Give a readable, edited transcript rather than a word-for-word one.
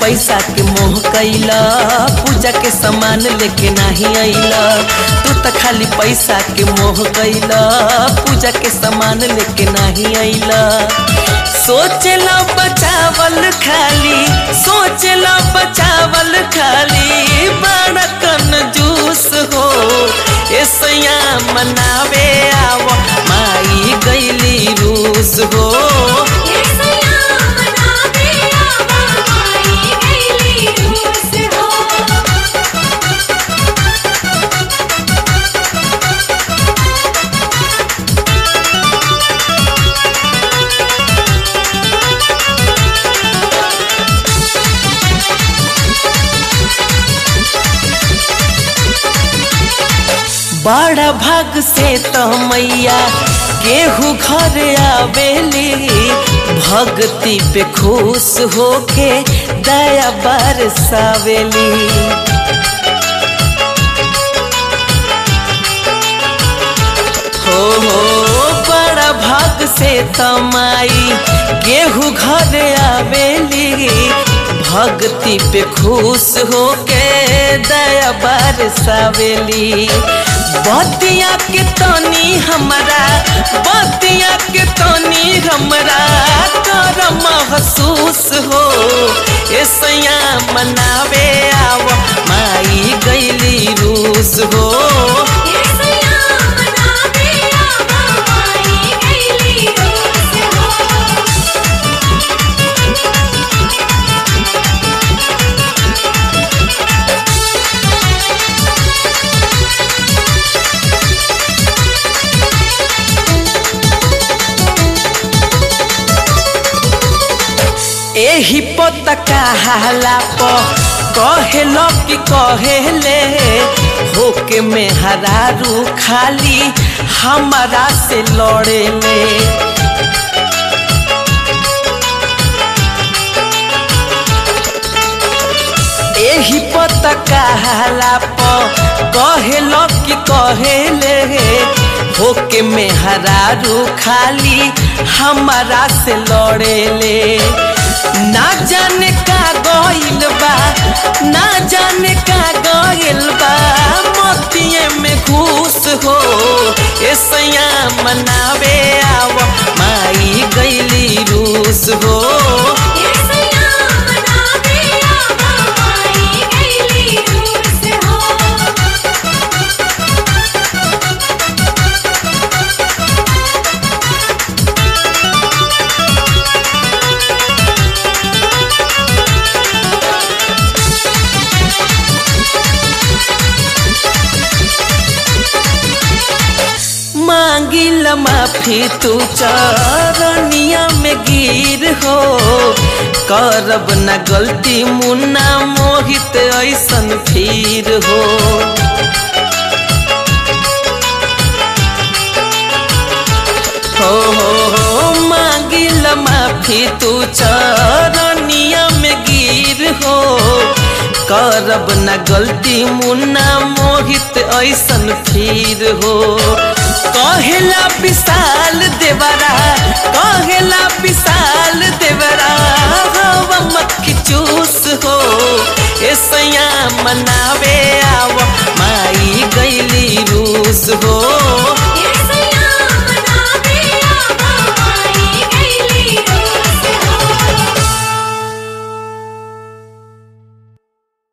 पैसा के मोह कैला, पूजा के सामान लेके नहीं अइला। तू तो खाली पैसा के मोह कैला, पूजा के सामान लेके नहीं अइला। सोचला बचावल खाली, सोचला बचावल खाली, बड़ा कंजूस हो। ऐसया मनावे आव माई गईली रूस हो। बड़ा भाग से तो मैया केहू घर आवेली, भक्ति पे खुश होके दया बरसावेली। हो बड़ा भाग से तो माई केहू घर आवेली, भक्ति पे खुश होके दया बरसावेली। बतिया के तनी हमरा, बतिया के तनी हमरा कर महसूस हो। ऐसया मनावे आव माई गईली रूस हो। एही पता कहला प कहेलो कि कहेले, होके में हरारू खाली हमारा से लड़ेले। एही पता कहला प कहेलो कि कहेले, होके में हरारू खाली हमारा से लड़ेले। ना जाने का गइल बा, ना जाने का गइल बा, मोतिये में घूस हो। ऐसया मनावे आव माई गईली रूस हो। मांगिल माफी तू चरनिया में गिर हो, करब न गलती मुन्ना मोहित ऐसन फिर हो। हो मांगिल माफी तू चरनिया में गिर हो, करब न गलती मुन्ना मोहित ऐसन फिर हो। कहेला विशाल देवरा, कहेला विशाल देवरा, हवा मक्खी चूस हो। ऐसया मनावे आव माई गईली रूस हो।